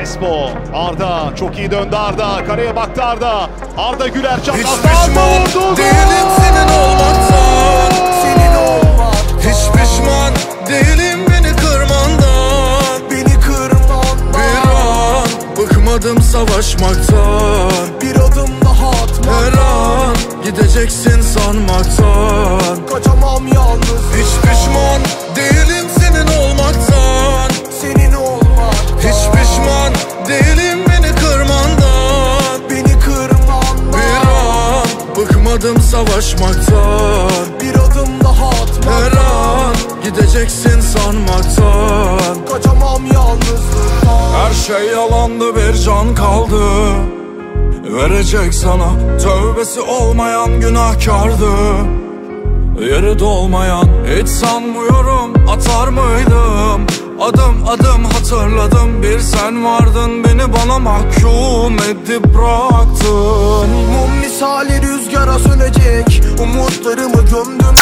Crespo, Arda çok iyi döndü Arda. Kareye baktı Arda. Arda Güler çaprazdan hiç pişman değilim senin olmaktan. Senin olmak, Hiç pişman değilim beni kırmandan. beni kırman, Bir an bıkmadım savaşmaktan. bir adım daha atma. Her an gideceksin sanmaktan. Kaçamam yalnız. Hiç pişman değilim senin olmaktan. Senin olmak, Hiç pişman değilim beni kırmandan. beni kırman. Bir an bıkmadım savaşmaktan. Bir adım daha atma. Her an gideceksin sanmaktan. Kaçamam yalnızlıktan. Her şey yalandı, bir can kaldı verecek sana. Tövbesi olmayan günahkardı, yeri dolmayan. Hiç sanmıyorum atar mıydım. Adım adım hatırladım, bir sen vardın, beni bana mahkum edip bıraktın. Mum misali rüzgara sönecek. Umutlarımı gömdüm